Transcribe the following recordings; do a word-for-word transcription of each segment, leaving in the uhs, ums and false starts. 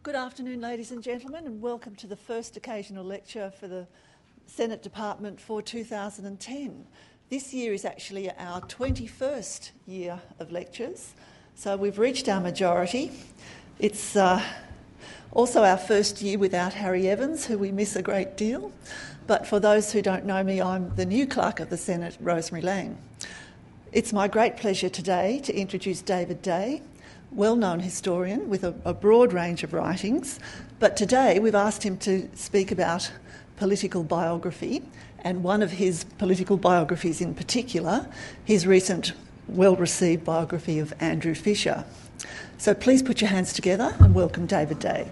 Good afternoon, ladies and gentlemen, and welcome to the first occasional lecture for the Senate Department for two thousand ten. This year is actually our twenty-first year of lectures, so we've reached our majority. It's uh, also our first year without Harry Evans, who we miss a great deal. But for those who don't know me, I'm the new Clerk of the Senate, Rosemary Laing. It's my great pleasure today to introduce David Day, well-known historian with a, a broad range of writings, but today we've asked him to speak about political biography, and one of his political biographies in particular, his recent well-received biography of Andrew Fisher. So please put your hands together and welcome David Day.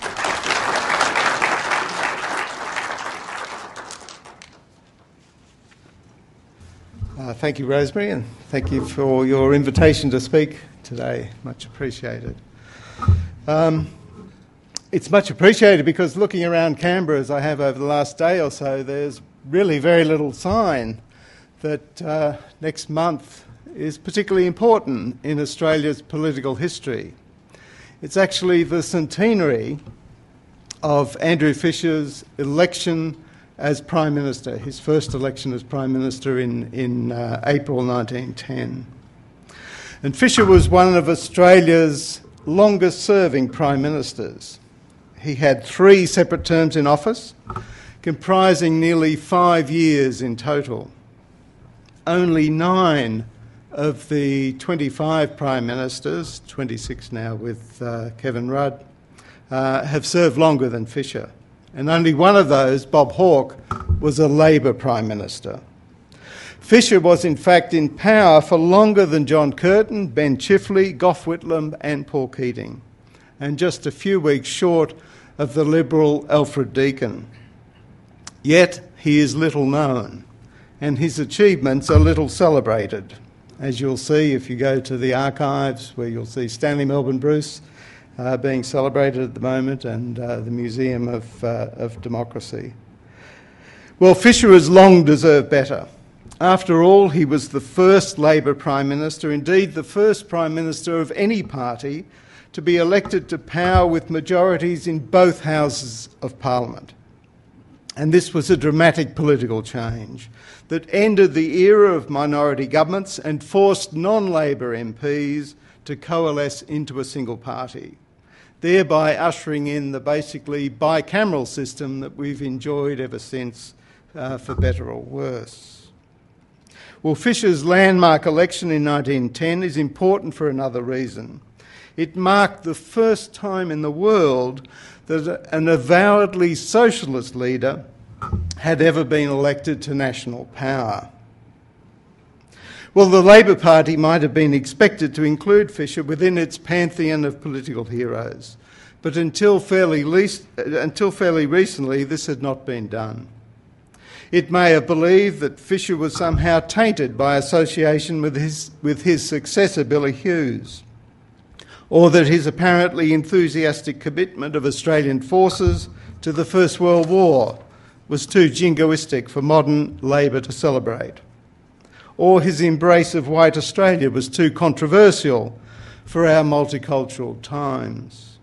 Uh, thank you, Rosemary, and thank you for your invitation to speak today. Much appreciated. Um, it's much appreciated because looking around Canberra, as I have over the last day or so, there's really very little sign that uh, next month is particularly important in Australia's political history. It's actually the centenary of Andrew Fisher's election as Prime Minister, his first election as Prime Minister in, in uh, April nineteen ten. And Fisher was one of Australia's longest-serving Prime Ministers. He had three separate terms in office, comprising nearly five years in total. Only nine of the twenty-five Prime Ministers, twenty-six now with uh, Kevin Rudd, uh, have served longer than Fisher. And only one of those, Bob Hawke, was a Labor Prime Minister. Fisher was in fact in power for longer than John Curtin, Ben Chifley, Gough Whitlam and Paul Keating, and just a few weeks short of the Liberal Alfred Deakin. Yet he is little known, and his achievements are little celebrated, as you'll see if you go to the archives, where you'll see Stanley Melbourne Bruce uh, being celebrated at the moment, and uh, the Museum of, uh, of Democracy. Well, Fisher has long deserved better. After all, he was the first Labor Prime Minister, indeed the first Prime Minister of any party, to be elected to power with majorities in both Houses of Parliament. And this was a dramatic political change that ended the era of minority governments and forced non-Labor M Ps to coalesce into a single party, thereby ushering in the basically bicameral system that we've enjoyed ever since, uh, for better or worse. Well, Fisher's landmark election in nineteen ten is important for another reason. It marked the first time in the world that an avowedly socialist leader had ever been elected to national power. Well, the Labor Party might have been expected to include Fisher within its pantheon of political heroes, but until fairly, least, until fairly recently this had not been done. It may have believed that Fisher was somehow tainted by association with his, with his successor, Billy Hughes, or that his apparently enthusiastic commitment of Australian forces to the First World War was too jingoistic for modern Labor to celebrate, or his embrace of white Australia was too controversial for our multicultural times.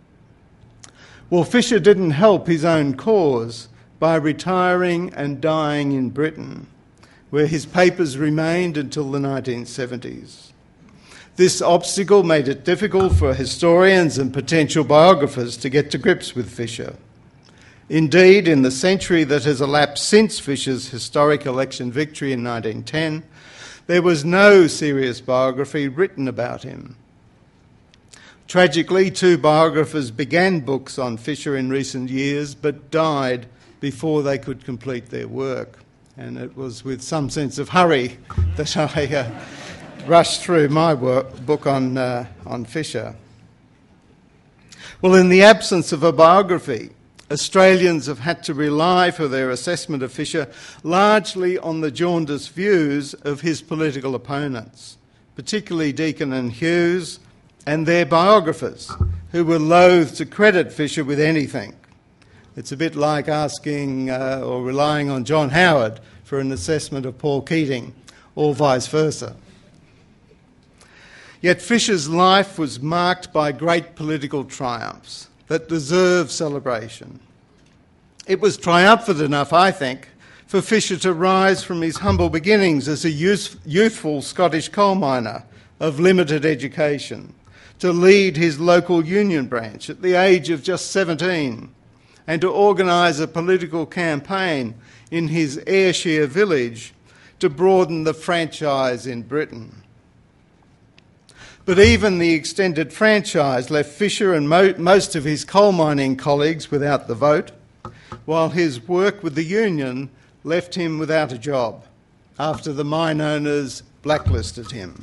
Well, Fisher didn't help his own cause by retiring and dying in Britain, where his papers remained until the nineteen seventies. This obstacle made it difficult for historians and potential biographers to get to grips with Fisher. Indeed, in the century that has elapsed since Fisher's historic election victory in nineteen ten, there was no serious biography written about him. Tragically, two biographers began books on Fisher in recent years, but died before they could complete their work. And it was with some sense of hurry that I uh, rushed through my work, book on, uh, on Fisher. Well, in the absence of a biography, Australians have had to rely for their assessment of Fisher largely on the jaundiced views of his political opponents, particularly Deakin and Hughes, and their biographers, who were loath to credit Fisher with anything. It's a bit like asking uh, or relying on John Howard for an assessment of Paul Keating, or vice versa. Yet Fisher's life was marked by great political triumphs. that deserve celebration. It was triumphant enough, I think, for Fisher to rise from his humble beginnings as a youth, youthful Scottish coal miner of limited education to lead his local union branch at the age of just seventeen and to organise a political campaign in his Ayrshire village to broaden the franchise in Britain. But even the extended franchise left Fisher and mo- most of his coal mining colleagues without the vote, while his work with the union left him without a job after the mine owners blacklisted him.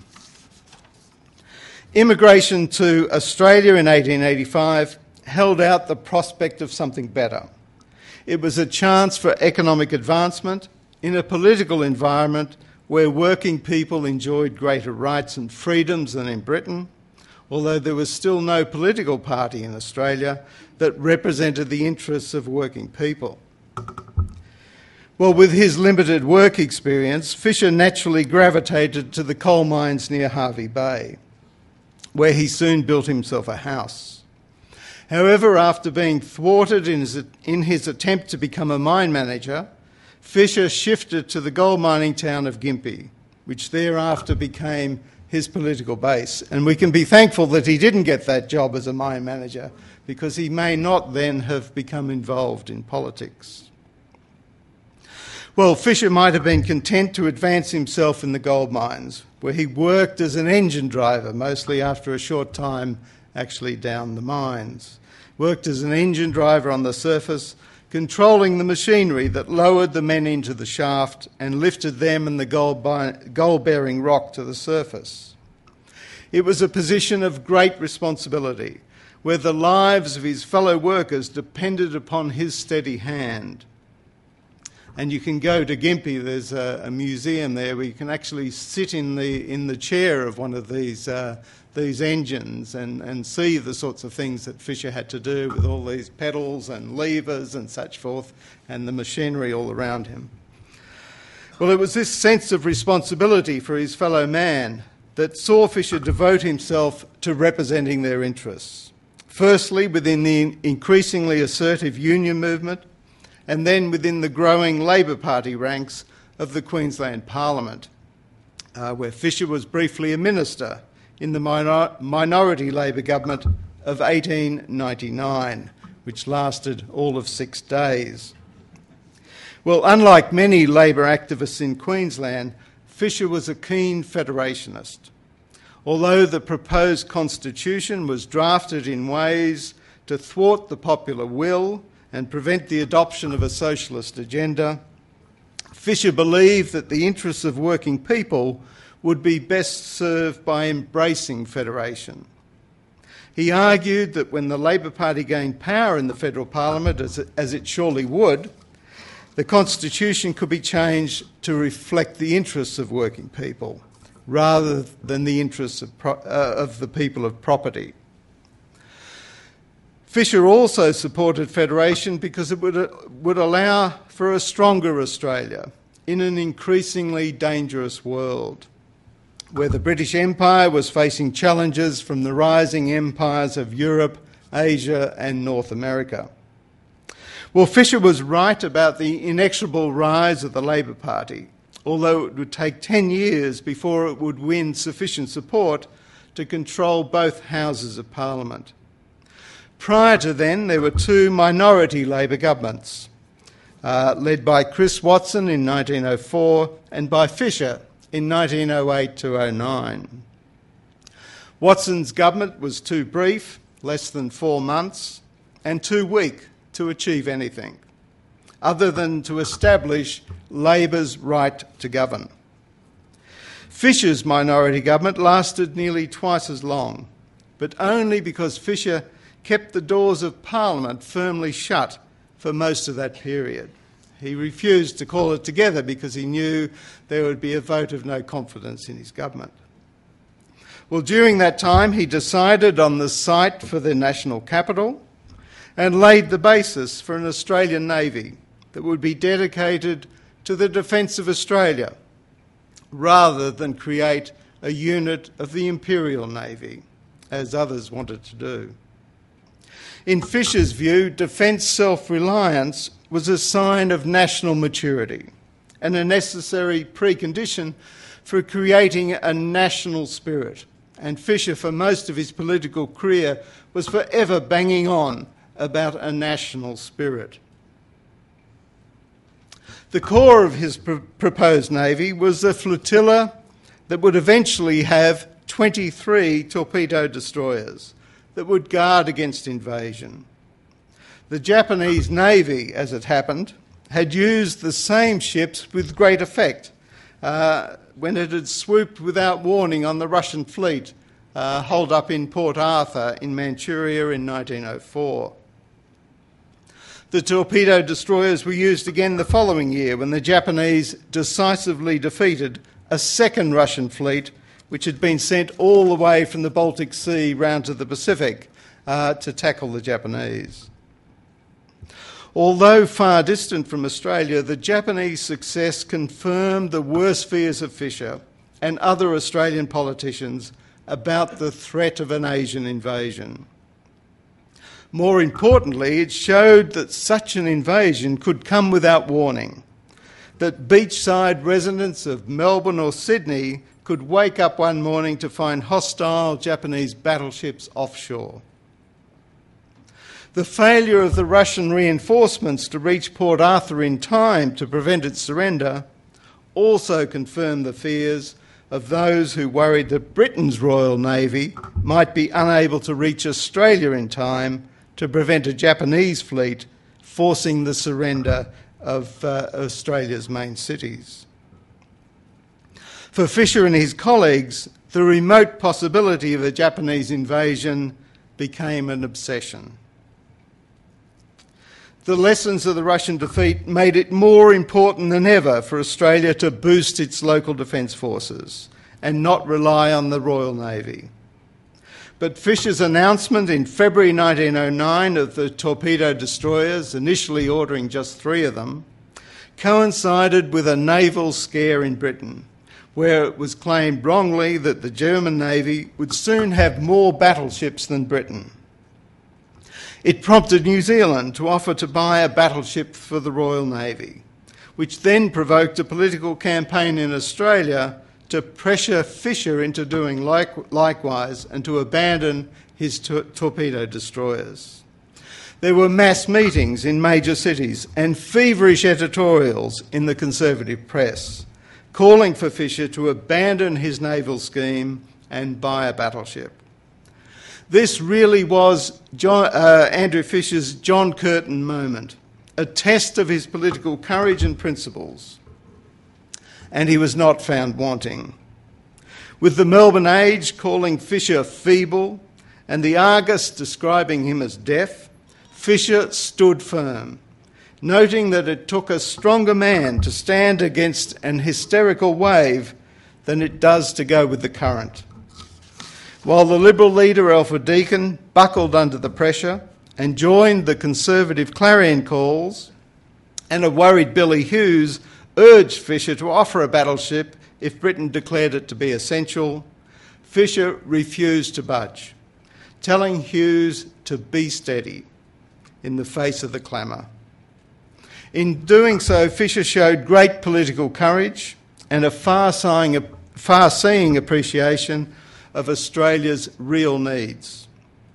Immigration to Australia in eighteen eighty-five held out the prospect of something better. It was a chance for economic advancement in a political environment where working people enjoyed greater rights and freedoms than in Britain, although there was still no political party in Australia that represented the interests of working people. Well, with his limited work experience, Fisher naturally gravitated to the coal mines near Hervey Bay, where he soon built himself a house. However, after being thwarted in his, in his attempt to become a mine manager, Fisher shifted to the gold mining town of Gympie, which thereafter became his political base. And we can be thankful that he didn't get that job as a mine manager, because he may not then have become involved in politics. Well, Fisher might have been content to advance himself in the gold mines, where he worked as an engine driver, mostly after a short time actually down the mines. Worked as an engine driver on the surface, controlling the machinery that lowered the men into the shaft and lifted them and the gold bi- gold-bearing rock to the surface. It was a position of great responsibility, where the lives of his fellow workers depended upon his steady hand. And you can go to Gympie, there's a, a museum there where you can actually sit in the in the chair of one of these uh, these engines and, and see the sorts of things that Fisher had to do with all these pedals and levers and such forth, and the machinery all around him. Well, it was this sense of responsibility for his fellow man that saw Fisher devote himself to representing their interests. Firstly, within the increasingly assertive union movement, and then within the growing Labor Party ranks of the Queensland Parliament, uh, where Fisher was briefly a minister in the minor- minority Labor government of eighteen ninety-nine, which lasted all of six days. Well, unlike many Labor activists in Queensland, Fisher was a keen federationist. Although the proposed constitution was drafted in ways to thwart the popular will and prevent the adoption of a socialist agenda, Fisher believed that the interests of working people would be best served by embracing federation. He argued that when the Labor Party gained power in the federal parliament, as it, as it surely would, the constitution could be changed to reflect the interests of working people rather than the interests of, pro- uh, of the people of property. Fisher also supported federation because it would, uh, would allow for a stronger Australia in an increasingly dangerous world, where the British Empire was facing challenges from the rising empires of Europe, Asia and North America. Well, Fisher was right about the inexorable rise of the Labor Party, although it would take ten years before it would win sufficient support to control both houses of Parliament. Prior to then, there were two minority Labor governments, uh, led by Chris Watson in nineteen oh four and by Fisher in nineteen oh eight to oh nine. Watson's government was too brief, less than four months, and too weak to achieve anything, other than to establish Labor's right to govern. Fisher's minority government lasted nearly twice as long, but only because Fisher kept the doors of Parliament firmly shut for most of that period. He refused to call it together because he knew there would be a vote of no confidence in his government. Well, during that time, he decided on the site for the national capital and laid the basis for an Australian Navy that would be dedicated to the defence of Australia, rather than create a unit of the Imperial Navy, as others wanted to do. In Fisher's view, defence self-reliance was a sign of national maturity and a necessary precondition for creating a national spirit. And Fisher, for most of his political career, was forever banging on about a national spirit. The core of his pr- proposed navy was a flotilla that would eventually have twenty-three torpedo destroyers that would guard against invasion. The Japanese Navy, as it happened, had used the same ships with great effect uh, when it had swooped without warning on the Russian fleet uh, holed up in Port Arthur in Manchuria in nineteen oh four. The torpedo destroyers were used again the following year when the Japanese decisively defeated a second Russian fleet which had been sent all the way from the Baltic Sea round to the Pacific uh, to tackle the Japanese. Although far distant from Australia, the Japanese success confirmed the worst fears of Fisher and other Australian politicians about the threat of an Asian invasion. More importantly, it showed that such an invasion could come without warning, that beachside residents of Melbourne or Sydney could wake up one morning to find hostile Japanese battleships offshore. The failure of the Russian reinforcements to reach Port Arthur in time to prevent its surrender also confirmed the fears of those who worried that Britain's Royal Navy might be unable to reach Australia in time to prevent a Japanese fleet forcing the surrender of uh, Australia's main cities. For Fisher and his colleagues, the remote possibility of a Japanese invasion became an obsession. The lessons of the Russian defeat made it more important than ever for Australia to boost its local defence forces and not rely on the Royal Navy. But Fisher's announcement in February nineteen oh nine of the torpedo destroyers, initially ordering just three of them, coincided with a naval scare in Britain, where it was claimed wrongly that the German Navy would soon have more battleships than Britain. It prompted New Zealand to offer to buy a battleship for the Royal Navy, which then provoked a political campaign in Australia to pressure Fisher into doing like, likewise and to abandon his tor- torpedo destroyers. There were mass meetings in major cities and feverish editorials in the Conservative press, calling for Fisher to abandon his naval scheme and buy a battleship. This really was John, uh, Andrew Fisher's John Curtin moment, a test of his political courage and principles, and he was not found wanting. With the Melbourne Age calling Fisher feeble and the Argus describing him as deaf, Fisher stood firm, noting that it took a stronger man to stand against an hysterical wave than it does to go with the current. While the Liberal leader, Alfred Deakin, buckled under the pressure and joined the Conservative clarion calls, and a worried Billy Hughes urged Fisher to offer a battleship if Britain declared it to be essential, Fisher refused to budge, telling Hughes to be steady in the face of the clamour. In doing so, Fisher showed great political courage and a far-seeing, far-seeing appreciation of Australia's real needs.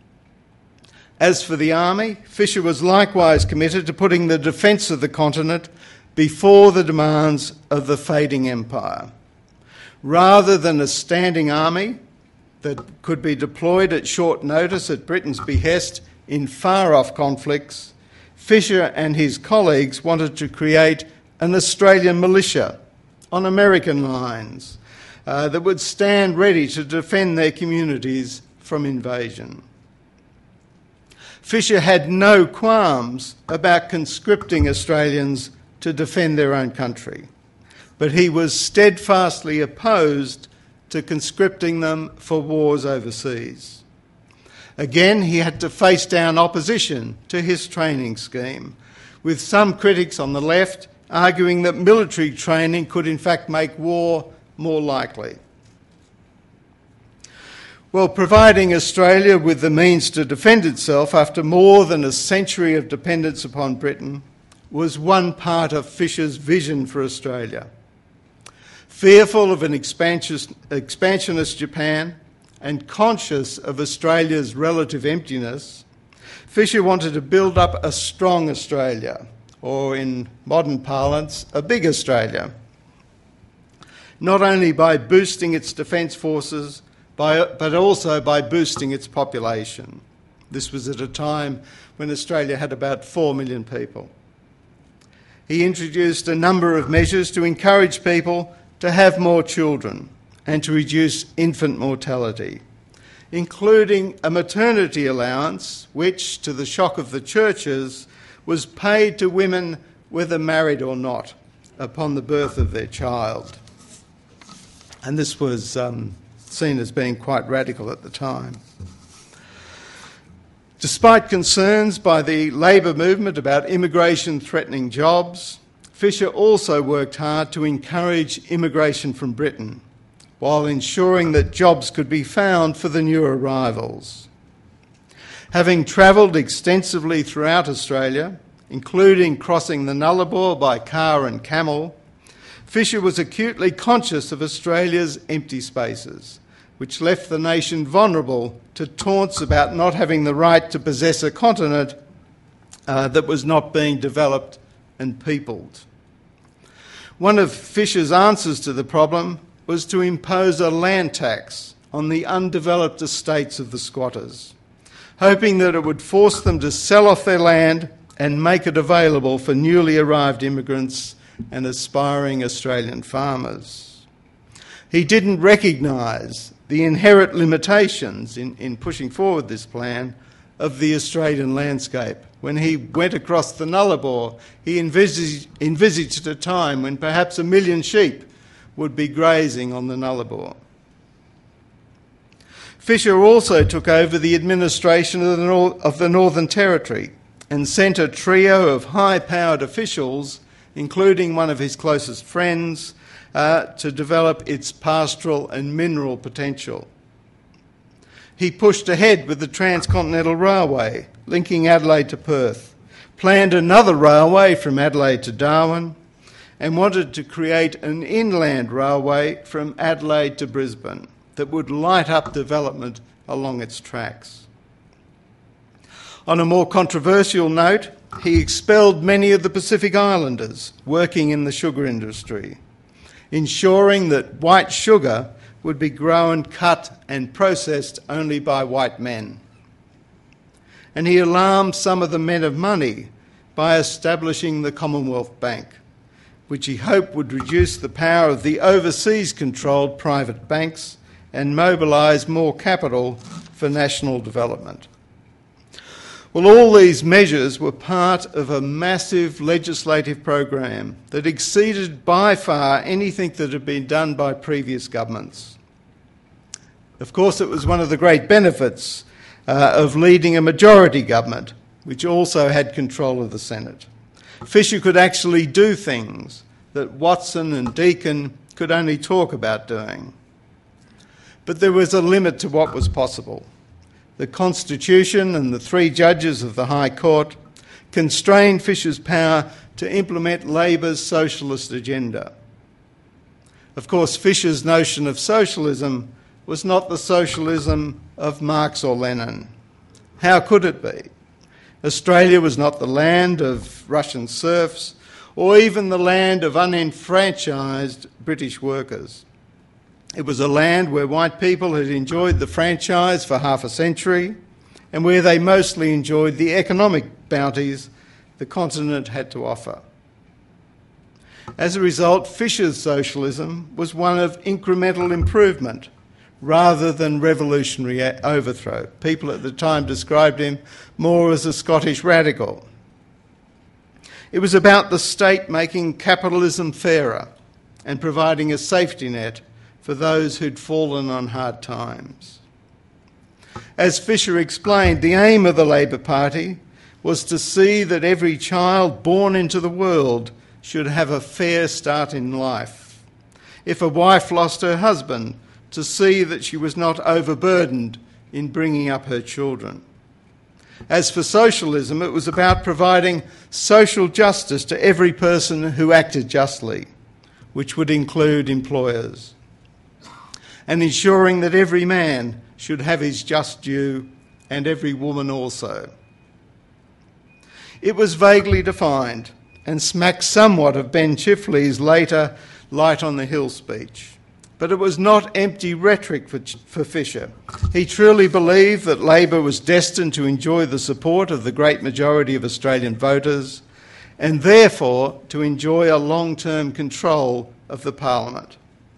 As for the Army, Fisher was likewise committed to putting the defence of the continent before the demands of the fading empire. Rather than a standing army that could be deployed at short notice at Britain's behest in far-off conflicts, Fisher and his colleagues wanted to create an Australian militia on American lines uh, that would stand ready to defend their communities from invasion. Fisher had no qualms about conscripting Australians to defend their own country, but he was steadfastly opposed to conscripting them for wars overseas. Again, he had to face down opposition to his training scheme, with some critics on the left arguing that military training could in fact make war more likely. Well, providing Australia with the means to defend itself after more than a century of dependence upon Britain was one part of Fisher's vision for Australia. Fearful of an expansionist Japan and conscious of Australia's relative emptiness, Fisher wanted to build up a strong Australia, or in modern parlance, a big Australia, not only by boosting its defence forces, by, but also by boosting its population. This was at a time when Australia had about four million people. He introduced a number of measures to encourage people to have more children and to reduce infant mortality, including a maternity allowance which, to the shock of the churches, was paid to women whether married or not upon the birth of their child. And this was um, seen as being quite radical at the time. Despite concerns by the Labor movement about immigration threatening jobs, Fisher also worked hard to encourage immigration from Britain, while ensuring that jobs could be found for the new arrivals. Having travelled extensively throughout Australia, including crossing the Nullarbor by car and camel, Fisher was acutely conscious of Australia's empty spaces, which left the nation vulnerable to taunts about not having the right to possess a continent uh, that was not being developed and peopled. One of Fisher's answers to the problem was to impose a land tax on the undeveloped estates of the squatters, hoping that it would force them to sell off their land and make it available for newly arrived immigrants and aspiring Australian farmers. He didn't recognise the inherent limitations in, in pushing forward this plan of the Australian landscape. When he went across the Nullarbor, he envisaged, envisaged a time when perhaps a million sheep would be grazing on the Nullarbor. Fisher also took over the administration of the, Nor- of the Northern Territory and sent a trio of high-powered officials, including one of his closest friends, uh, to develop its pastoral and mineral potential. He pushed ahead with the Transcontinental Railway, linking Adelaide to Perth, planned another railway from Adelaide to Darwin, and wanted to create an inland railway from Adelaide to Brisbane that would light up development along its tracks. On a more controversial note, he expelled many of the Pacific Islanders working in the sugar industry, ensuring that white sugar would be grown, cut and processed only by white men. And he alarmed some of the men of money by establishing the Commonwealth Bank, which he hoped would reduce the power of the overseas-controlled private banks and mobilise more capital for national development. Well, all these measures were part of a massive legislative program that exceeded by far anything that had been done by previous governments. Of course, it was one of the great benefits uh, of leading a majority government, which also had control of the Senate. Fisher could actually do things that Watson and Deakin could only talk about doing. But there was a limit to what was possible. The Constitution and the three judges of the High Court constrained Fisher's power to implement Labor's socialist agenda. Of course, Fisher's notion of socialism was not the socialism of Marx or Lenin. How could it be? Australia was not the land of Russian serfs or even the land of unenfranchised British workers. It was a land where white people had enjoyed the franchise for half a century and where they mostly enjoyed the economic bounties the continent had to offer. As a result, Fisher's socialism was one of incremental improvement rather than revolutionary overthrow. People at the time described him more as a Scottish radical. It was about the state making capitalism fairer and providing a safety net for those who'd fallen on hard times. As Fisher explained, the aim of the Labor Party was to see that every child born into the world should have a fair start in life. If a wife lost her husband, to see that she was not overburdened in bringing up her children. As for socialism, it was about providing social justice to every person who acted justly, which would include employers, and ensuring that every man should have his just due and every woman also. It was vaguely defined and smacked somewhat of Ben Chifley's later Light on the Hill speech. But it was not empty rhetoric for, for Fisher. He truly believed that Labor was destined to enjoy the support of the great majority of Australian voters and therefore to enjoy a long-term control of the Parliament.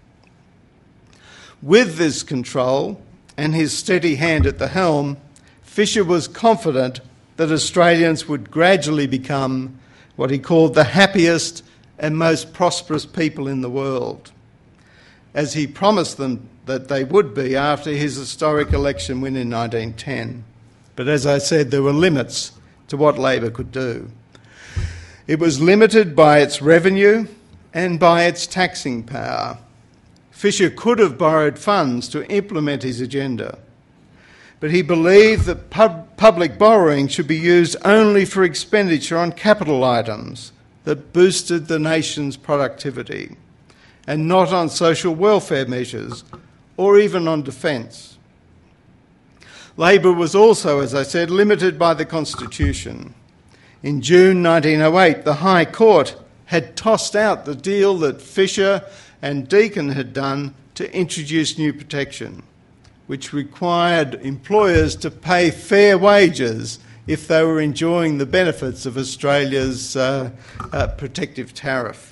With this control and his steady hand at the helm, Fisher was confident that Australians would gradually become what he called the happiest and most prosperous people in the world, as he promised them that they would be after his historic election win in nineteen ten. But as I said, there were limits to what Labor could do. It was limited by its revenue and by its taxing power. Fisher could have borrowed funds to implement his agenda, but he believed that pub- public borrowing should be used only for expenditure on capital items that boosted the nation's productivity, and not on social welfare measures or even on defence. Labor was also, as I said, limited by the Constitution. In June nineteen oh eight, the High Court had tossed out the deal that Fisher and Deakin had done to introduce new protection, which required employers to pay fair wages if they were enjoying the benefits of Australia's uh, uh, protective tariff.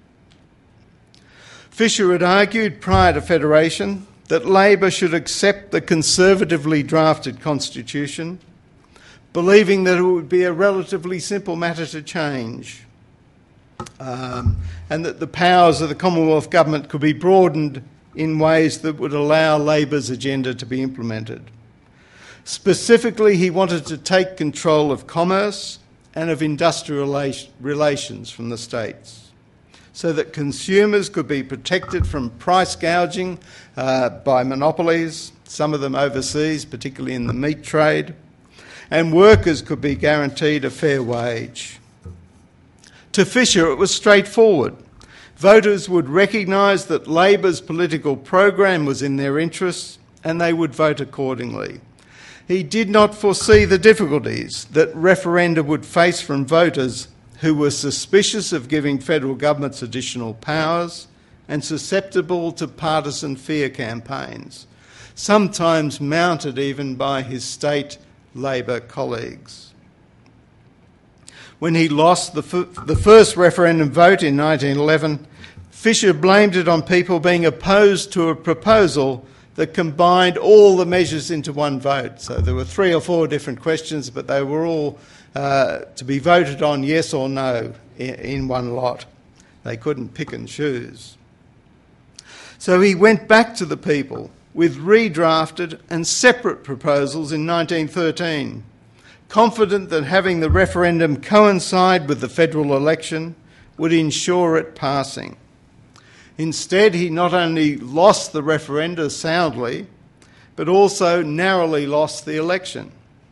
Fisher had argued prior to Federation that Labor should accept the conservatively drafted Constitution, believing that it would be a relatively simple matter to change, um, and that the powers of the Commonwealth Government could be broadened in ways that would allow Labor's agenda to be implemented. Specifically, he wanted to take control of commerce and of industrial relations from the states, so that consumers could be protected from price gouging uh, by monopolies, some of them overseas, particularly in the meat trade, and workers could be guaranteed a fair wage. To Fisher, it was straightforward. Voters would recognise that Labor's political program was in their interests and they would vote accordingly. He did not foresee the difficulties that referenda would face from voters who were suspicious of giving federal governments additional powers and susceptible to partisan fear campaigns, sometimes mounted even by his state Labor colleagues. When he lost the, f- the first referendum vote in nineteen eleven, Fisher blamed it on people being opposed to a proposal that combined all the measures into one vote. So there were three or four different questions, but they were all Uh, to be voted on yes or no in, in one lot. They couldn't pick and choose. So he went back to the people with redrafted and separate proposals in nineteen thirteen, confident that having the referendum coincide with the federal election would ensure it passing. Instead, he not only lost the referenda soundly, but also narrowly lost the election.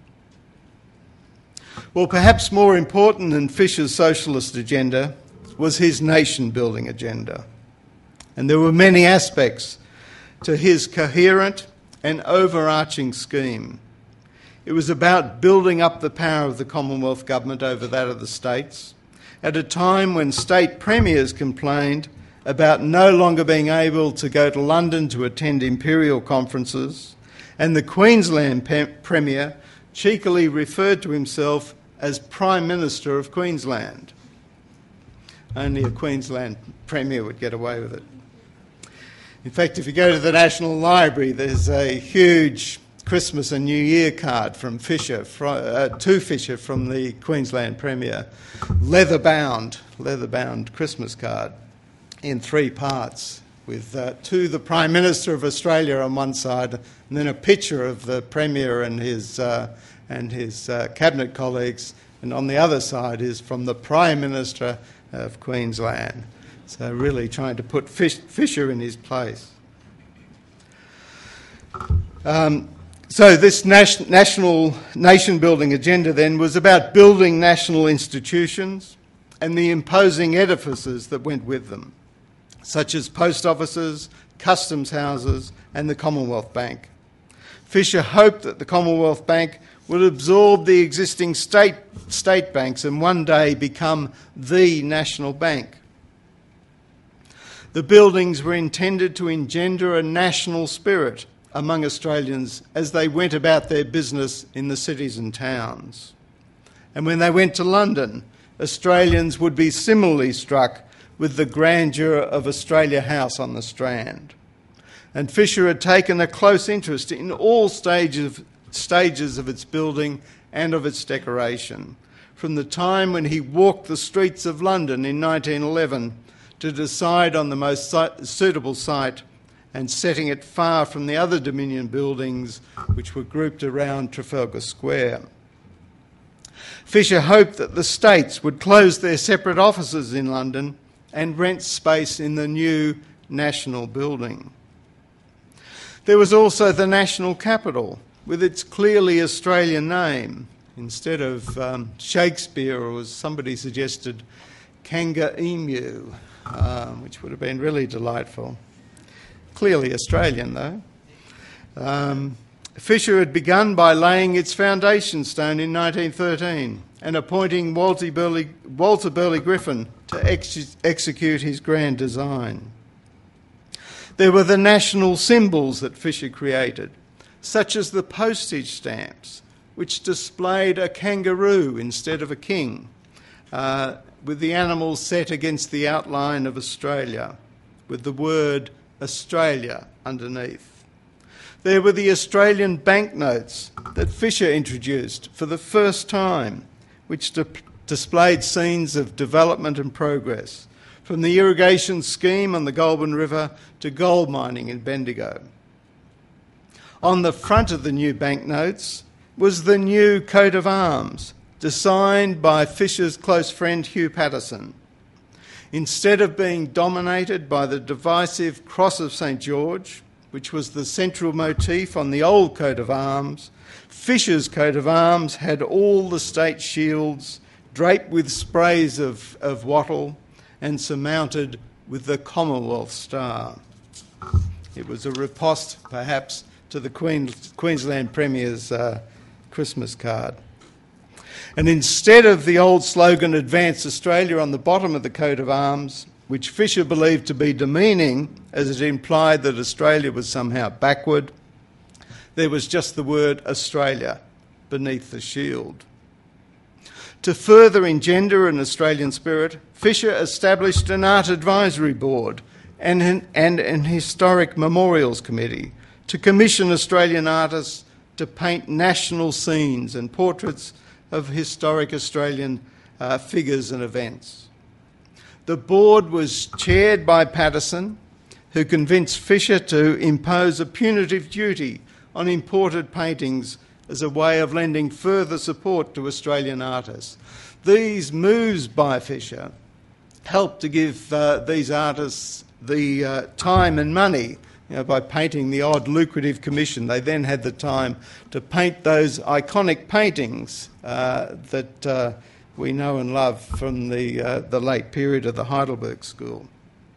Well, perhaps more important than Fisher's socialist agenda was his nation-building agenda. And there were many aspects to his coherent and overarching scheme. It was about building up the power of the Commonwealth Government over that of the states, at a time when state premiers complained about no longer being able to go to London to attend imperial conferences, and the Queensland pe- Premier cheekily referred to himself as Prime Minister of Queensland. Only a Queensland Premier would get away with it. In fact, if you go to the National Library, there's a huge Christmas and New Year card from Fisher, uh, to Fisher from the Queensland Premier, leather-bound, leather-bound Christmas card in three parts, with uh, to the Prime Minister of Australia on one side, and then a picture of the Premier and his uh, and his uh, cabinet colleagues, and on the other side is from the Prime Minister of Queensland. So really trying to put Fish, Fisher in his place. Um, so this nas- national nation-building agenda then was about building national institutions and the imposing edifices that went with them, such as post offices, customs houses and the Commonwealth Bank. Fisher hoped that the Commonwealth Bank would absorb the existing state, state banks and one day become the national bank. The buildings were intended to engender a national spirit among Australians as they went about their business in the cities and towns. And when they went to London, Australians would be similarly struck with the grandeur of Australia House on the Strand. And Fisher had taken a close interest in all stages, stages of its building and of its decoration, from the time when he walked the streets of London in nineteen eleven to decide on the most suitable site and setting it far from the other Dominion buildings which were grouped around Trafalgar Square. Fisher hoped that the states would close their separate offices in London and rent space in the new national building. There was also the National Capital, with its clearly Australian name, instead of um, Shakespeare, or as somebody suggested, Kanga Emu, um, which would have been really delightful. Clearly Australian, though. Um, Fisher had begun by laying its foundation stone in nineteen thirteen and appointing Walter Burley, Walter Burley Griffin to ex- execute his grand design. There were the national symbols that Fisher created, such as the postage stamps, which displayed a kangaroo instead of a king, uh, with the animal set against the outline of Australia, with the word Australia underneath. There were the Australian banknotes that Fisher introduced for the first time, which di- displayed scenes of development and progress, from the irrigation scheme on the Goulburn River to gold mining in Bendigo. On the front of the new banknotes was the new coat of arms, designed by Fisher's close friend Hugh Patterson. Instead of being dominated by the divisive Cross of Saint George, which was the central motif on the old coat of arms, Fisher's coat of arms had all the state shields draped with sprays of, of wattle and surmounted with the Commonwealth Star. It was a riposte, perhaps, to the Queen, Queensland Premier's uh, Christmas card. And instead of the old slogan, Advance Australia, on the bottom of the coat of arms, which Fisher believed to be demeaning as it implied that Australia was somehow backward, there was just the word Australia beneath the shield. To further engender an Australian spirit, Fisher established an art advisory board and an, and an historic memorials committee to commission Australian artists to paint national scenes and portraits of historic Australian uh, figures and events. The board was chaired by Patterson, who convinced Fisher to impose a punitive duty on imported paintings as a way of lending further support to Australian artists. These moves by Fisher helped to give uh, these artists the uh, time and money. You know, by painting the odd lucrative commission, they then had the time to paint those iconic paintings uh, that uh, we know and love from the, uh, the late period of the Heidelberg School.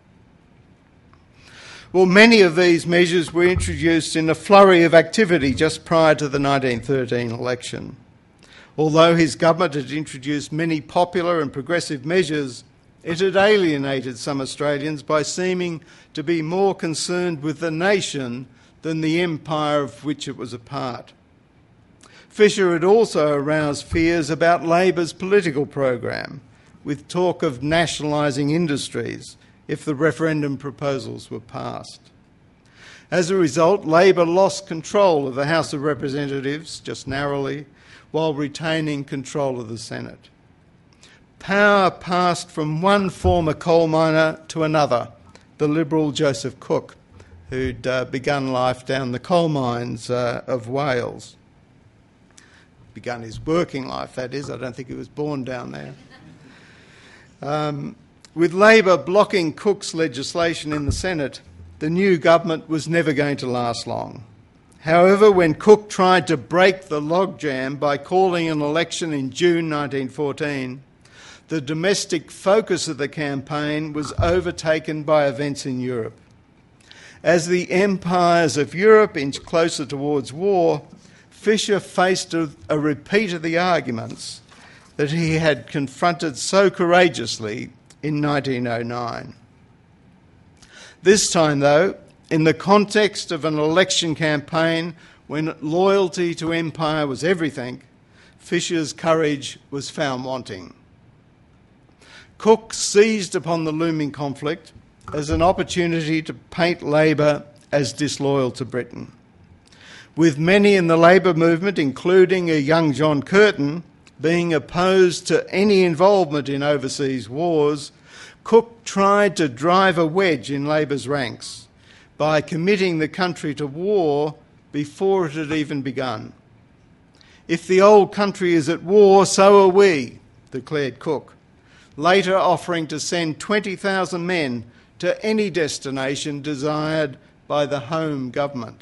Well, many of these measures were introduced in a flurry of activity just prior to the nineteen thirteen election. Although his government had introduced many popular and progressive measures, it had alienated some Australians by seeming to be more concerned with the nation than the empire of which it was a part. Fisher had also aroused fears about Labor's political program, with talk of nationalising industries if the referendum proposals were passed. As a result, Labor lost control of the House of Representatives, just narrowly, while retaining control of the Senate. Power passed from one former coal miner to another, the Liberal Joseph Cook, who'd uh, begun life down the coal mines uh, of Wales. Begun his working life, that is. I don't think he was born down there. Um, with Labor blocking Cook's legislation in the Senate, the new government was never going to last long. However, when Cook tried to break the logjam by calling an election in June nineteen fourteen, the domestic focus of the campaign was overtaken by events in Europe. As the empires of Europe inched closer towards war, Fisher faced a, a repeat of the arguments that he had confronted so courageously in nineteen oh nine. This time, though, in the context of an election campaign when loyalty to empire was everything, Fisher's courage was found wanting. Cook seized upon the looming conflict as an opportunity to paint Labor as disloyal to Britain. With many in the Labor movement, including a young John Curtin, being opposed to any involvement in overseas wars, Cook tried to drive a wedge in Labor's ranks by committing the country to war before it had even begun. "If the old country is at war, so are we," declared Cook, later offering to send twenty thousand men to any destination desired by the home government.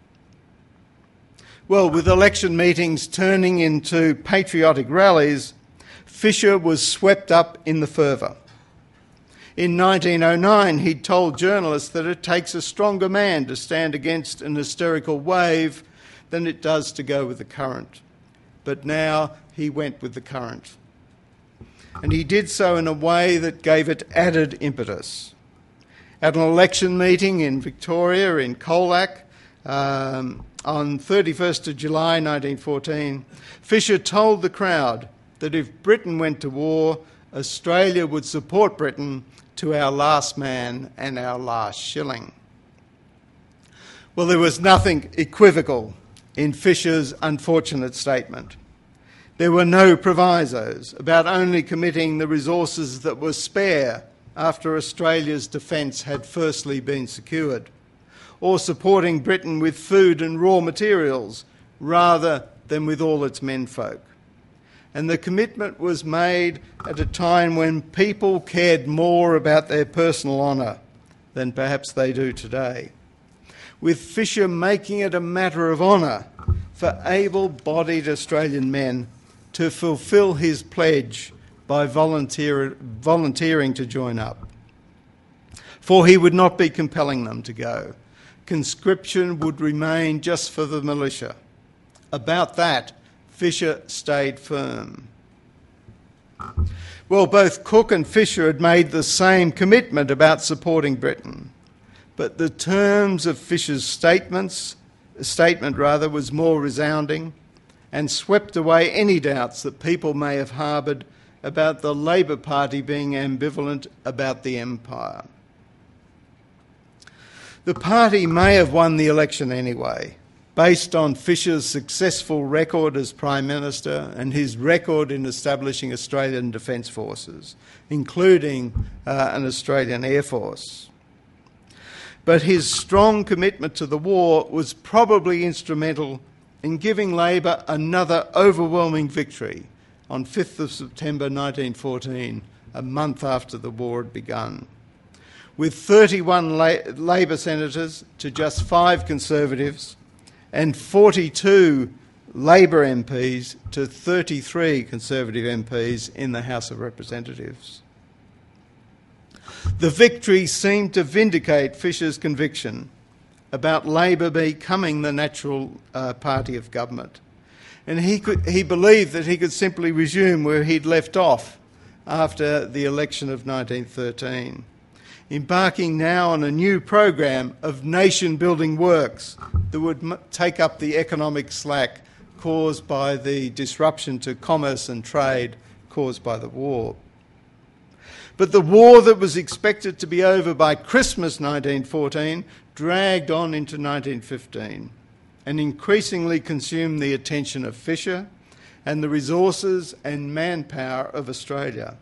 Well, with election meetings turning into patriotic rallies, Fisher was swept up in the fervour. In nineteen oh nine, he'd told journalists that it takes a stronger man to stand against an hysterical wave than it does to go with the current. But now he went with the current. And he did so in a way that gave it added impetus. At an election meeting in Victoria, in Colac, um, on thirty-first of July nineteen fourteen, Fisher told the crowd that if Britain went to war, Australia would support Britain to our last man and our last shilling. Well, there was nothing equivocal in Fisher's unfortunate statement. There were no provisos about only committing the resources that were spare after Australia's defence had firstly been secured, or supporting Britain with food and raw materials rather than with all its menfolk. And the commitment was made at a time when people cared more about their personal honour than perhaps they do today, with Fisher making it a matter of honour for able-bodied Australian men to fulfil his pledge by volunteer, volunteering to join up. For he would not be compelling them to go. Conscription would remain just for the militia. About that, Fisher stayed firm. Well, both Cook and Fisher had made the same commitment about supporting Britain, but the terms of Fisher's statements, statement rather, was more resounding and swept away any doubts that people may have harboured about the Labor Party being ambivalent about the empire. The party may have won the election anyway, based on Fisher's successful record as Prime Minister and his record in establishing Australian Defence Forces, including uh, an Australian Air Force. But his strong commitment to the war was probably instrumental in giving Labor another overwhelming victory on fifth of September nineteen fourteen, a month after the war had begun. With thirty-one La- Labor senators to just five Conservatives and forty-two Labor M Ps to thirty-three Conservative M Ps in the House of Representatives. The victory seemed to vindicate Fisher's conviction about Labor becoming the natural uh, party of government. And he, could, he believed that he could simply resume where he'd left off after the election of nineteen thirteen, embarking now on a new program of nation-building works that would m- take up the economic slack caused by the disruption to commerce and trade caused by the war. But the war that was expected to be over by Christmas nineteen fourteen dragged on into nineteen fifteen and increasingly consumed the attention of Fisher and the resources and manpower of Australia.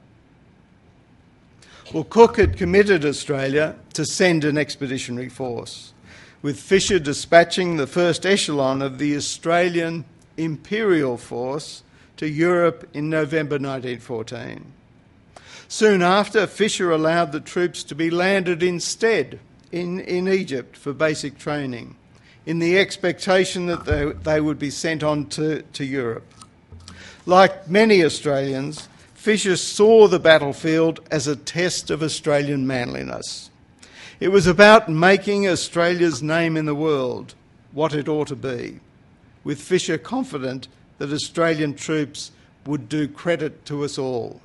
Well, Cook had committed Australia to send an expeditionary force, with Fisher dispatching the first echelon of the Australian Imperial Force to Europe in November nineteen fourteen. Soon after, Fisher allowed the troops to be landed instead in, in Egypt for basic training, in the expectation that they, they would be sent on to, to Europe. Like many Australians, Fisher saw the battlefield as a test of Australian manliness. It was about making Australia's name in the world what it ought to be, with Fisher confident that Australian troops would do credit to us all.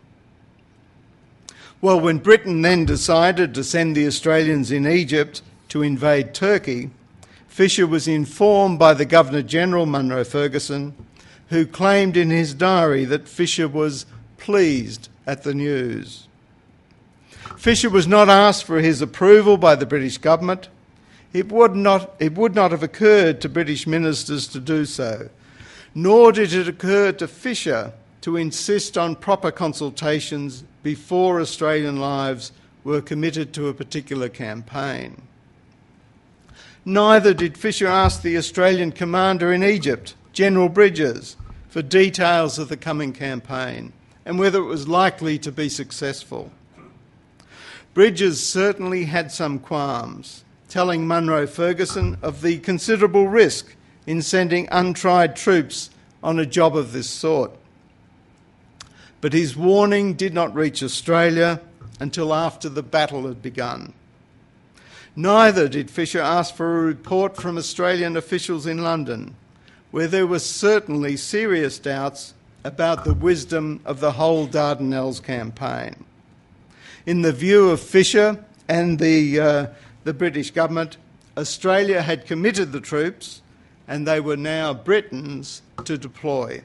Well, when Britain then decided to send the Australians in Egypt to invade Turkey, Fisher was informed by the Governor-General, Munro Ferguson, who claimed in his diary that Fisher was pleased at the news. Fisher was not asked for his approval by the British government. It would not, it would not have occurred to British ministers to do so, nor did it occur to Fisher to insist on proper consultations before Australian lives were committed to a particular campaign. Neither did Fisher ask the Australian commander in Egypt, General Bridges, for details of the coming campaign and whether it was likely to be successful. Bridges certainly had some qualms, telling Munro Ferguson of the considerable risk in sending untried troops on a job of this sort. But his warning did not reach Australia until after the battle had begun. Neither did Fisher ask for a report from Australian officials in London, where there were certainly serious doubts about the wisdom of the whole Dardanelles campaign. In the view of Fisher and the, uh, the British government, Australia had committed the troops and they were now Britain's to deploy.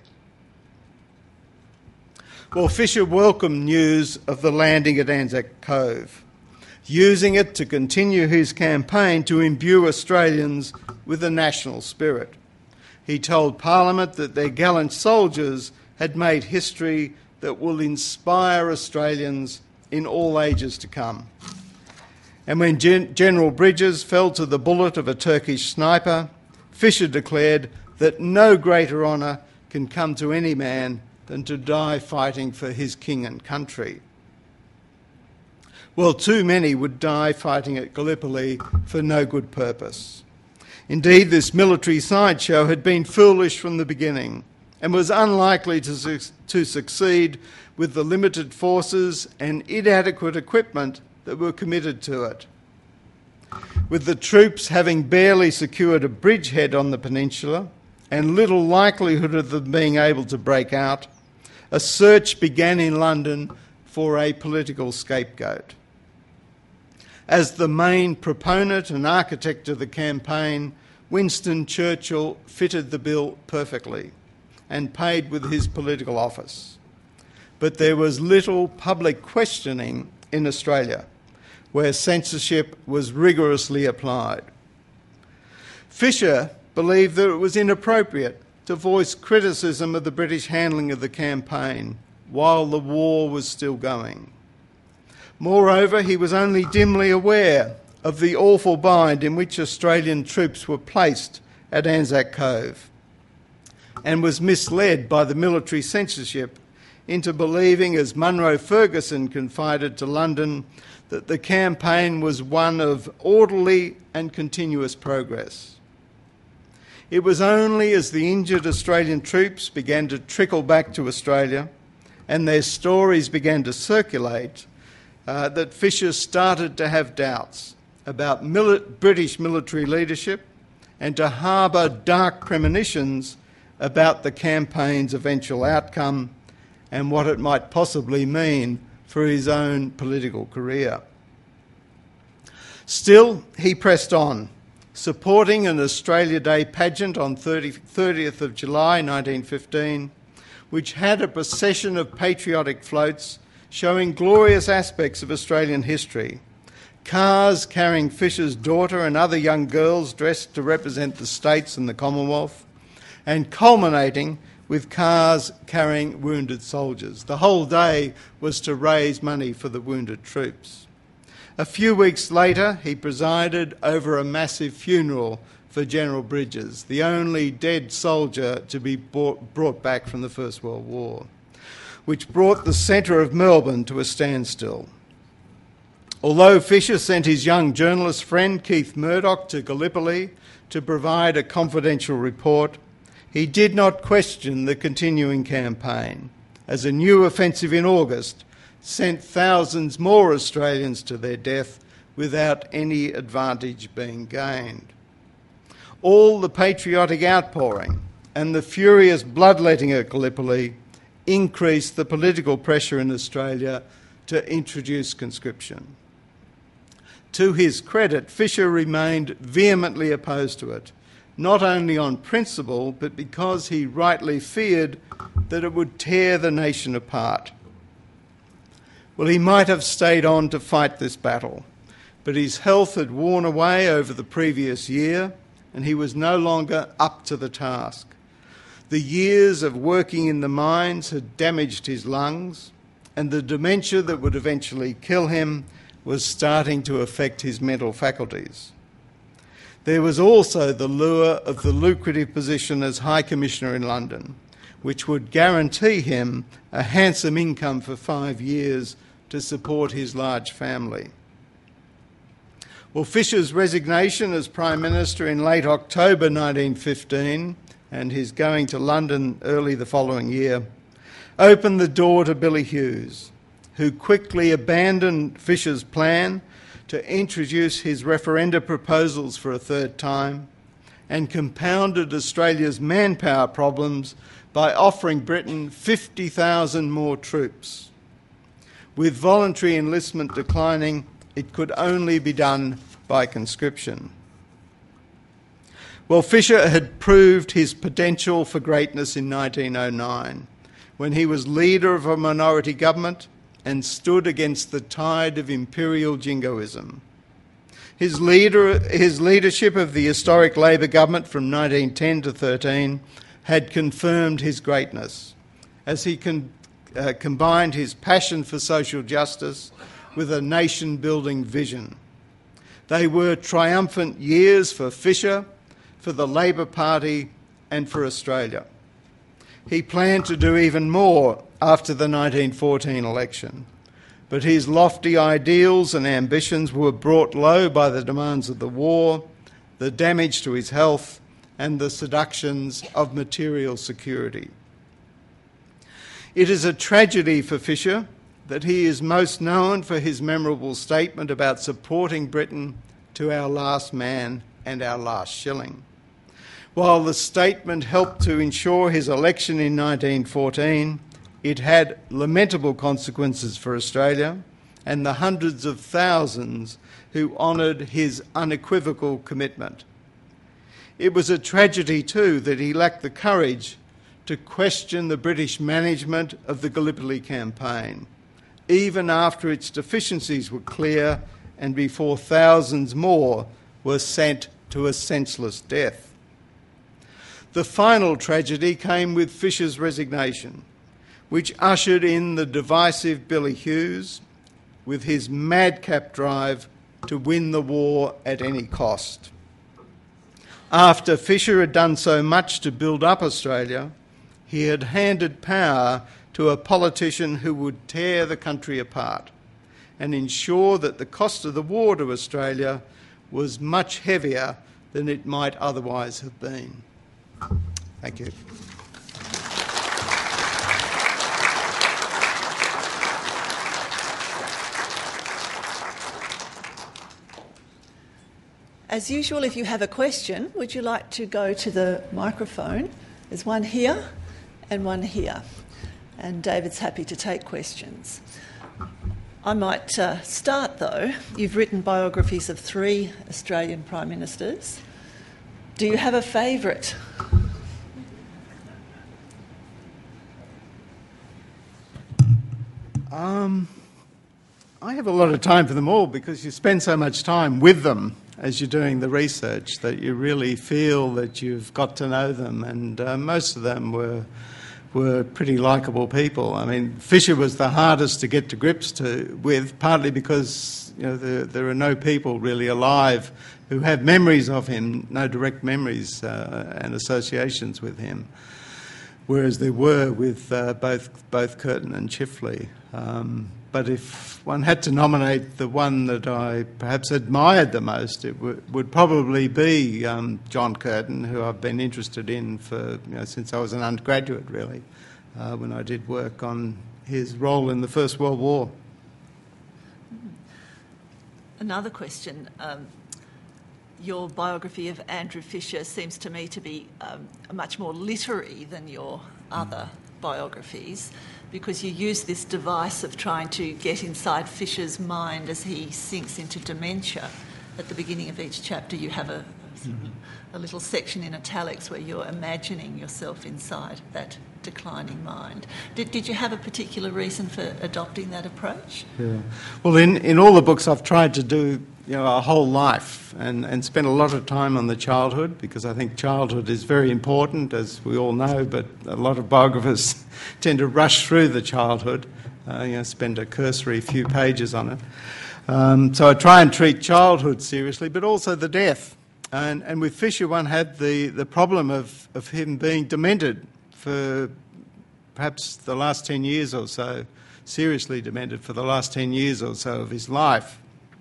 Well, Fisher welcomed news of the landing at Anzac Cove, using it to continue his campaign to imbue Australians with a national spirit. He told Parliament that their gallant soldiers had made history that will inspire Australians in all ages to come. And when Gen- General Bridges fell to the bullet of a Turkish sniper, Fisher declared that no greater honour can come to any man than to die fighting for his king and country. Well, too many would die fighting at Gallipoli for no good purpose. Indeed, this military sideshow had been foolish from the beginning and was unlikely to, su- to succeed with the limited forces and inadequate equipment that were committed to it. With the troops having barely secured a bridgehead on the peninsula and little likelihood of them being able to break out, a search began in London for a political scapegoat. As the main proponent and architect of the campaign, Winston Churchill fitted the bill perfectly and paid with his political office. But there was little public questioning in Australia, where censorship was rigorously applied. Fisher believed that it was inappropriate to voice criticism of the British handling of the campaign while the war was still going. Moreover, he was only dimly aware of the awful bind in which Australian troops were placed at Anzac Cove and was misled by the military censorship into believing, as Munro Ferguson confided to London, that the campaign was one of orderly and continuous progress. It was only as the injured Australian troops began to trickle back to Australia and their stories began to circulate uh, that Fisher started to have doubts about mili- British military leadership and to harbour dark premonitions about the campaign's eventual outcome and what it might possibly mean for his own political career. Still, he pressed on, supporting an Australia Day pageant on thirtieth of July nineteen fifteen, which had a procession of patriotic floats showing glorious aspects of Australian history, cars carrying Fisher's daughter and other young girls dressed to represent the states and the Commonwealth, and culminating with cars carrying wounded soldiers. The whole day was to raise money for the wounded troops. A few weeks later, he presided over a massive funeral for General Bridges, the only dead soldier to be brought back from the First World War, which brought the centre of Melbourne to a standstill. Although Fisher sent his young journalist friend Keith Murdoch to Gallipoli to provide a confidential report, he did not question the continuing campaign, as a new offensive in August sent thousands more Australians to their death without any advantage being gained. All the patriotic outpouring and the furious bloodletting at Gallipoli increased the political pressure in Australia to introduce conscription. To his credit, Fisher remained vehemently opposed to it, not only on principle, but because he rightly feared that it would tear the nation apart. Well, he might have stayed on to fight this battle, but his health had worn away over the previous year, and he was no longer up to the task. The years of working in the mines had damaged his lungs, and the dementia that would eventually kill him was starting to affect his mental faculties. There was also the lure of the lucrative position as High Commissioner in London, which would guarantee him a handsome income for five years to support his large family. Well, Fisher's resignation as Prime Minister in late October nineteen fifteen and his going to London early the following year opened the door to Billy Hughes, who quickly abandoned Fisher's plan to introduce his referenda proposals for a third time and compounded Australia's manpower problems by offering Britain fifty thousand more troops. With voluntary enlistment declining, it could only be done by conscription. Well, Fisher had proved his potential for greatness in nineteen oh nine, when he was leader of a minority government and stood against the tide of imperial jingoism. His, leader, his leadership of the historic Labor government from nineteen ten to thirteen had confirmed his greatness, as he con, uh, combined his passion for social justice with a nation-building vision. They were triumphant years for Fisher, for the Labor Party and for Australia. He planned to do even more after the nineteen fourteen election, but his lofty ideals and ambitions were brought low by the demands of the war, the damage to his health, and the seductions of material security. It is a tragedy for Fisher that he is most known for his memorable statement about supporting Britain to our last man and our last shilling. While the statement helped to ensure his election in nineteen fourteen, it had lamentable consequences for Australia and the hundreds of thousands who honoured his unequivocal commitment. It was a tragedy, too, that he lacked the courage to question the British management of the Gallipoli campaign, even after its deficiencies were clear and before thousands more were sent to a senseless death. The final tragedy came with Fisher's resignation, which ushered in the divisive Billy Hughes with his madcap drive to win the war at any cost. After Fisher had done so much to build up Australia, he had handed power to a politician who would tear the country apart and ensure that the cost of the war to Australia was much heavier than it might otherwise have been. Thank you. As usual, if you have a question, would you like to go to the microphone? There's one here and one here. And David's happy to take questions. I might uh, start, though. You've written biographies of three Australian Prime Ministers. Do you have a favourite? Um, I have a lot of time for them all because you spend so much time with them as you're doing the research that you really feel that you've got to know them, and uh, most of them were were pretty likeable people. I mean, Fisher was the hardest to get to grips to with, partly because you know there, there are no people really alive who have memories of him, no direct memories uh, and associations with him. whereas there were with uh, both both Curtin and Chifley. Um, but if one had to nominate the one that I perhaps admired the most, it w- would probably be um, John Curtin, who I've been interested in for you know, since I was an undergraduate, really, uh, when I did work on his role in the First World War. Another question. Um, your biography of Andrew Fisher seems to me to be um, much more literary than your other biographies, because you use this device of trying to get inside Fisher's mind as he sinks into dementia. At the beginning of each chapter you have a, mm-hmm. a little section in italics where you're imagining yourself inside that declining mind. Did, did you have a particular reason for adopting that approach? Yeah. Well, in, in all the books I've tried to do you know, a whole life and, and spend a lot of time on the childhood, because I think childhood is very important, as we all know, but a lot of biographers tend to rush through the childhood, uh, you know, spend a cursory few pages on it. Um, so I try and treat childhood seriously, but also the death. And, and with Fisher, one had the, the problem of, of him being demented for perhaps the last ten years or so, seriously demented for the last ten years or so of his life.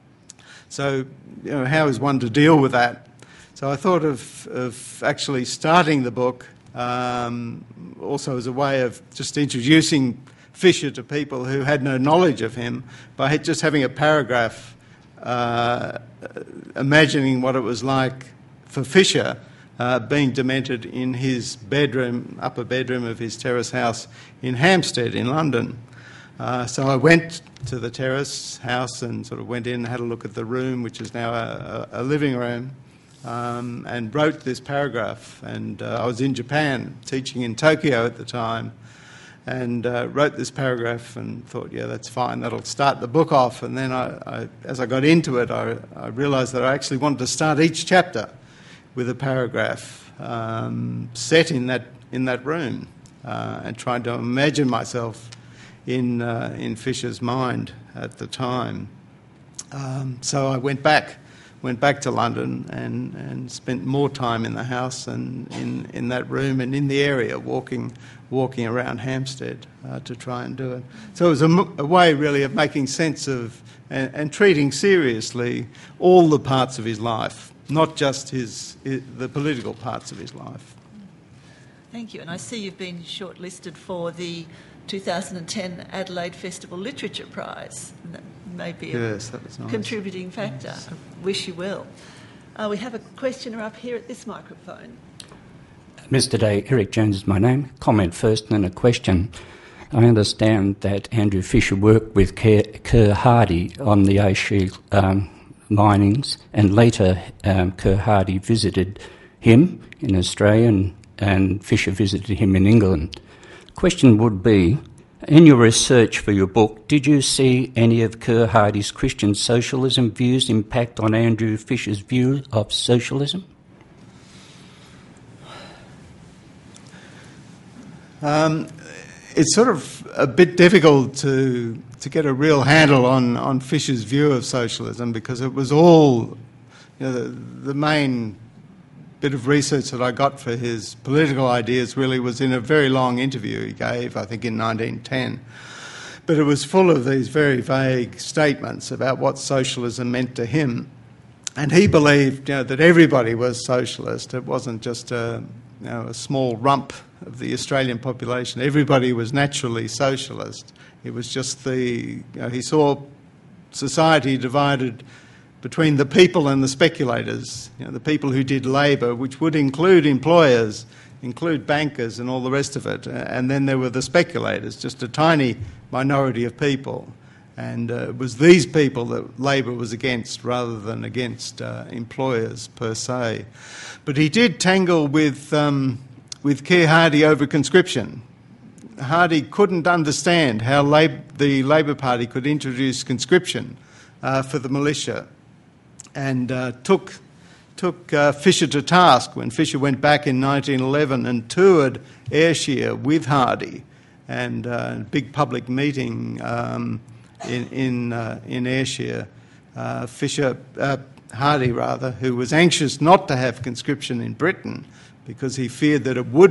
So, you know, how is one to deal with that? So I thought of, of actually starting the book um, also as a way of just introducing Fisher to people who had no knowledge of him by just having a paragraph uh, imagining what it was like for Fisher uh, being demented in his bedroom, upper bedroom of his terrace house in Hampstead in London. Uh, so I went to the terrace house and sort of went in and had a look at the room, which is now a, a living room, um, and wrote this paragraph. And uh, I was in Japan, teaching in Tokyo at the time, and uh, wrote this paragraph and thought, yeah, that's fine, that'll start the book off. And then I, I, as I got into it, I, I realised that I actually wanted to start each chapter with a paragraph um, set in that, in that room, uh, and trying to imagine myself in uh, in Fisher's mind at the time. Um, so I went back, went back to London and, and spent more time in the house and in, in that room and in the area, walking walking around Hampstead uh, to try and do it. So it was a, a way really of making sense of and, and treating seriously all the parts of his life, not just his, his the political parts of his life. Thank you. And I see you've been shortlisted for the two thousand ten Adelaide Festival Literature Prize. That may be a yes, that was nice. Contributing factor. Yes. I wish you well. Uh, we have a questioner up here at this microphone. Mister Day, Eric Jones is my name. Comment first and then a question. I understand that Andrew Fisher worked with Kerr, Kerr Hardy on the A Shield um, linings, and later um, Kerr Hardy visited him in Australia and, and Fisher visited him in England. Question would be, in your research for your book, did you see any of Kerr Hardy's Christian socialism views impact on Andrew Fisher's view of socialism? Um, it's sort of a bit difficult to to get a real handle on, on Fisher's view of socialism, because it was all, you know, the, the main bit of research that I got for his political ideas really was in a very long interview he gave, I think in nineteen ten. But it was full of these very vague statements about what socialism meant to him. And he believed, you know, that everybody was socialist. It wasn't just a, you know, a small rump of the Australian population. Everybody was naturally socialist. It was just the, you know, he saw society divided between the people and the speculators, you know, the people who did labour, which would include employers, include bankers and all the rest of it. And then there were the speculators, just a tiny minority of people. And uh, it was these people that Labor was against rather than against uh, employers per se. But he did tangle with, um, with Kerr Hardy over conscription. Hardy couldn't understand how Lab- the Labor Party could introduce conscription uh, for the militia, and uh, took took uh, Fisher to task when Fisher went back in nineteen eleven and toured Ayrshire with Hardy, and uh, a big public meeting um, in in, uh, in Ayrshire. Uh, Fisher, uh, Hardy rather, who was anxious not to have conscription in Britain because he feared that it would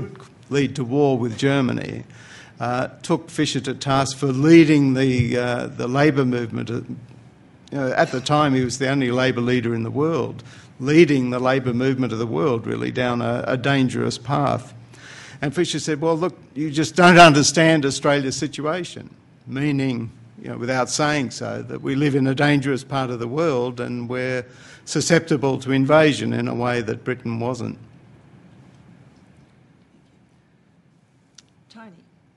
lead to war with Germany, uh, took Fisher to task for leading the, uh, the labour movement. You know, at the time, he was the only labour leader in the world, leading the labour movement of the world really down a, a dangerous path. And Fisher said, well, look, you just don't understand Australia's situation, meaning, you know, without saying so, that we live in a dangerous part of the world and we're susceptible to invasion in a way that Britain wasn't. Tony.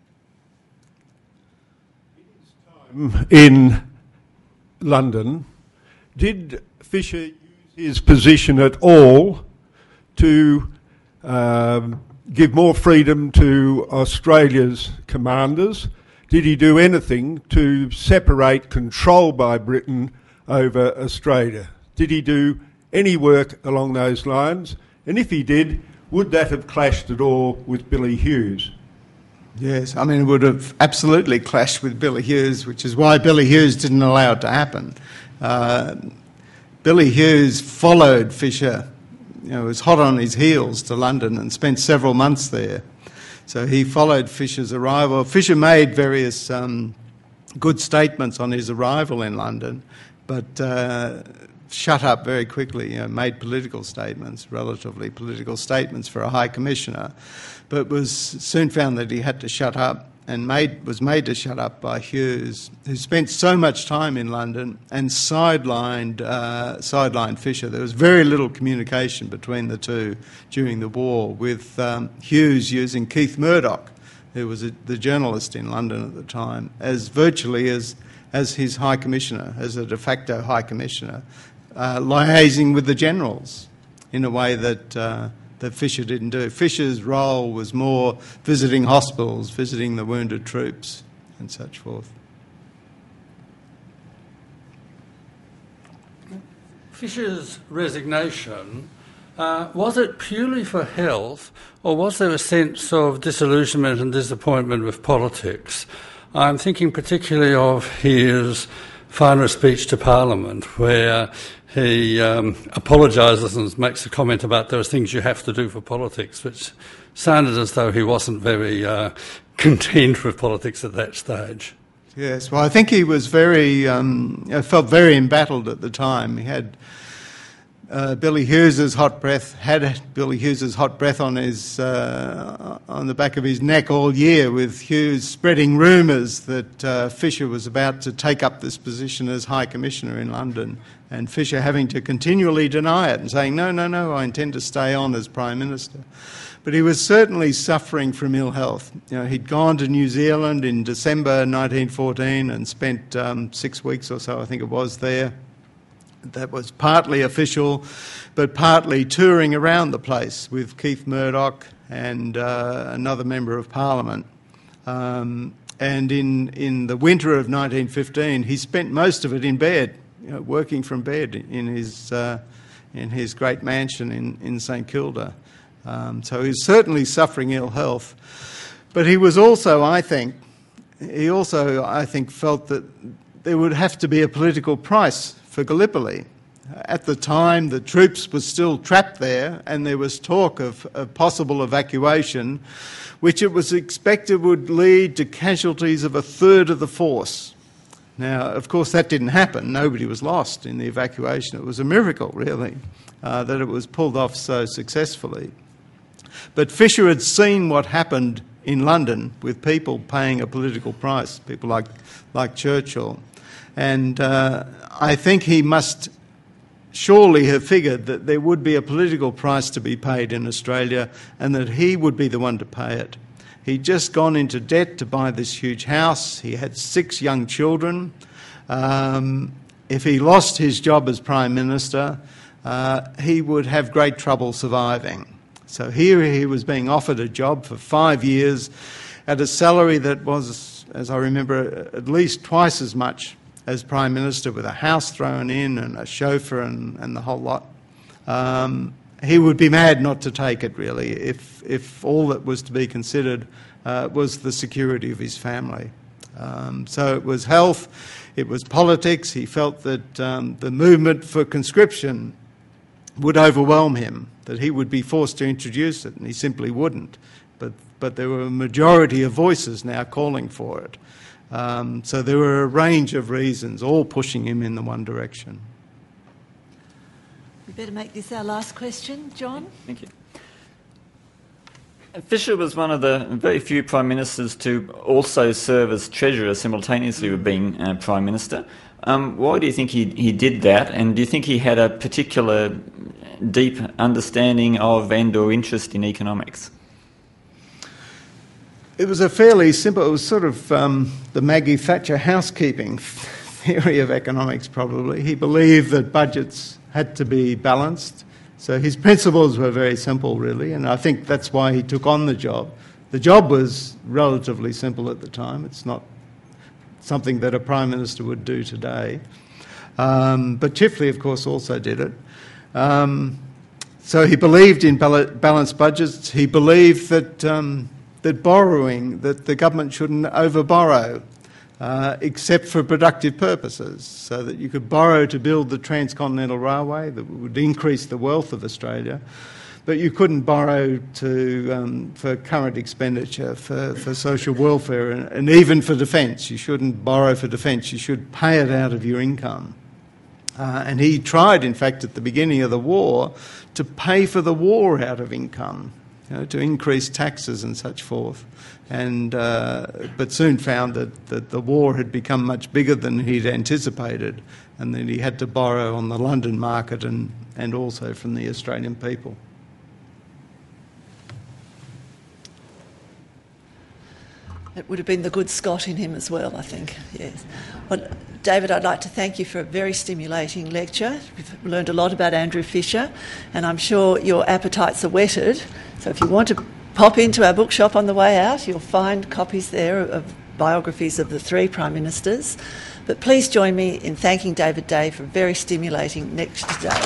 In London, did Fisher use his position at all to um, give more freedom to Australia's commanders? Did he do anything to separate control by Britain over Australia? Did he do any work along those lines? And if he did, would that have clashed at all with Billy Hughes? Yes, I mean, it would have absolutely clashed with Billy Hughes, which is why Billy Hughes didn't allow it to happen. Uh, Billy Hughes followed Fisher, you know, was hot on his heels to London and spent several months there. So he followed Fisher's arrival. Fisher made various um, good statements on his arrival in London, but uh, shut up very quickly, you know, made political statements, relatively political statements for a High Commissioner, but was soon found that he had to shut up and made, was made to shut up by Hughes, who spent so much time in London and sidelined, uh, sidelined Fisher. There was very little communication between the two during the war, with um, Hughes using Keith Murdoch, who was a, the journalist in London at the time, as virtually as, as his High Commissioner, as a de facto High Commissioner, uh, liaising with the generals in a way that... Uh, that Fisher didn't do. Fisher's role was more visiting hospitals, visiting the wounded troops and such forth. Fisher's resignation, uh, was it purely for health, or was there a sense of disillusionment and disappointment with politics? I'm thinking particularly of his final speech to Parliament, where he um, apologises and makes a comment about those things you have to do for politics, which sounded as though he wasn't very uh, content with politics at that stage. Yes, well, I think he was very, um, felt very embattled at the time. He had uh, Billy Hughes's hot breath, had Billy Hughes's hot breath on his, uh, on the back of his neck all year, with Hughes spreading rumours that uh, Fisher was about to take up this position as High Commissioner in London, and Fisher having to continually deny it and saying, no, no, no, I intend to stay on as Prime Minister. But he was certainly suffering from ill health. You know, he'd gone to New Zealand in December nineteen fourteen and spent um, six weeks or so, I think it was, there. That was partly official, but partly touring around the place with Keith Murdoch and uh, another Member of Parliament. Um, and in, in the winter of nineteen fifteen, he spent most of it in bed, you know, working from bed in his, uh, in his great mansion in, in St Kilda. Um, so he was certainly suffering ill health. But he was also, I think, he also, I think, felt that there would have to be a political price for Gallipoli. At the time, the troops were still trapped there, and there was talk of a possible evacuation, which it was expected would lead to casualties of a third of the force. Now, of course, that didn't happen. Nobody was lost in the evacuation. It was a miracle, really, uh, that it was pulled off so successfully. But Fisher had seen what happened in London with people paying a political price, people like, like Churchill. And uh, I think he must surely have figured that there would be a political price to be paid in Australia and that he would be the one to pay it. He'd just gone into debt to buy this huge house. He had six young children. Um, if he lost his job as Prime Minister, uh, he would have great trouble surviving. So here he was being offered a job for five years at a salary that was, as I remember, at least twice as much as Prime Minister, with a house thrown in and a chauffeur and, and the whole lot. Um, he would be mad not to take it, really, if, if all that was to be considered uh, was the security of his family. Um, so it was health, it was politics. He felt that um, the movement for conscription would overwhelm him, that he would be forced to introduce it, and he simply wouldn't. But but there were a majority of voices now calling for it. Um, so there were a range of reasons, all pushing him in the one direction. We better make this our last question, John. Thank you. Fisher was one of the very few Prime Ministers to also serve as Treasurer simultaneously with being uh, Prime Minister. Um, why do you think he, he did that, and do you think he had a particular deep understanding of and or interest in economics? It was a fairly simple, it was sort of um, the Maggie Thatcher housekeeping theory of economics, probably. He believed that budgets had to be balanced. So his principles were very simple, really, and I think that's why he took on the job. The job was relatively simple at the time. It's not something that a Prime Minister would do today. Um, but Chifley, of course, also did it. Um, so he believed in bal- balanced budgets. He believed that, um, that borrowing, that the government shouldn't over-borrow, Uh, except for productive purposes, so that you could borrow to build the transcontinental railway that would increase the wealth of Australia, but you couldn't borrow to, um, for current expenditure, for, for social welfare, and, and even for defence. You shouldn't borrow for defence, you should pay it out of your income. Uh, and he tried, in fact, at the beginning of the war, to pay for the war out of income, you know, to increase taxes and such forth. And uh, but soon found that, that the war had become much bigger than he'd anticipated, and that he had to borrow on the London market and, and also from the Australian people. It would have been the good Scot in him as well, I think, yes. Well, David, I'd like to thank you for a very stimulating lecture. We've learned a lot about Andrew Fisher, and I'm sure your appetites are whetted. So if you want to pop into our bookshop on the way out, you'll find copies there of biographies of the three Prime Ministers. But please join me in thanking David Day for a very stimulating lecture today.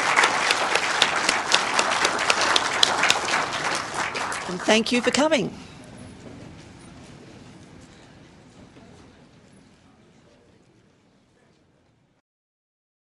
And thank you for coming.